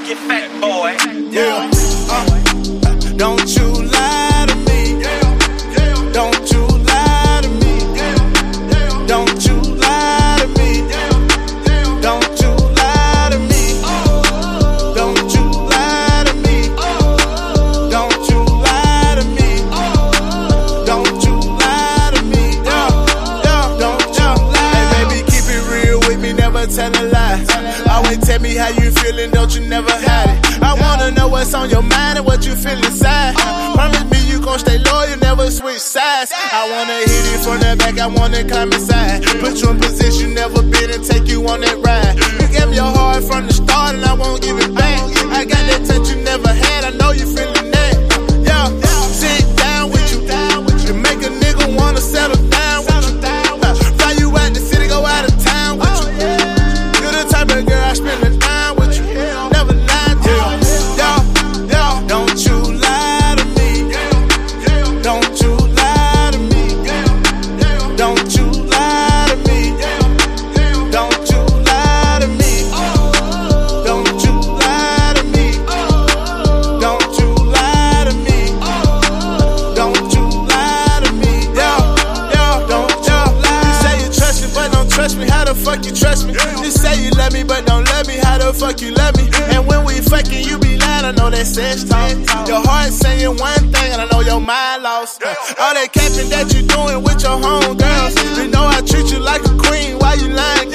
get fat, boy. Yeah. Don't you lie to me. Don't you lie to me. Don't you lie to me. Don't you lie to me. Don't you lie to me. Don't you lie to me. Don't you lie to me. Don't you lie. Hey baby, keep it real with me, never tell a lie. Always tell me how you feeling, don't you never hide it. I wanna know what's on your mind and what you feel inside. Promise me you gon' stay loyal, never switch sides. I wanna hit it from the back, I wanna climb inside. Put you in position, never been, and take you on that ride. You gave me your heart from the start and I won't give it back. I got that touch you never had, I know you feeling that. Yeah, sit down with you, and make a nigga wanna settle down with you. Fly you out the city, go out of town with you. You're the type of girl I spend the time with you. Never lie to you. Don't you lie to me. Don't you lie to me. Don't you lie to me. Don't you lie to me. Don't you lie to me. Don't you lie to me. Don't you lie to me. Don't you lie. You say you trust me, but don't trust me. How the fuck you trust me? You say you love me, but don't love me. How the fuck you love me? And when we fucking, you be lying. I know that sex talk. Your heart saying one thing, and I know your mind lost. All that capping that you doing with your homegirls. You know I treat you like a queen. Why you lying?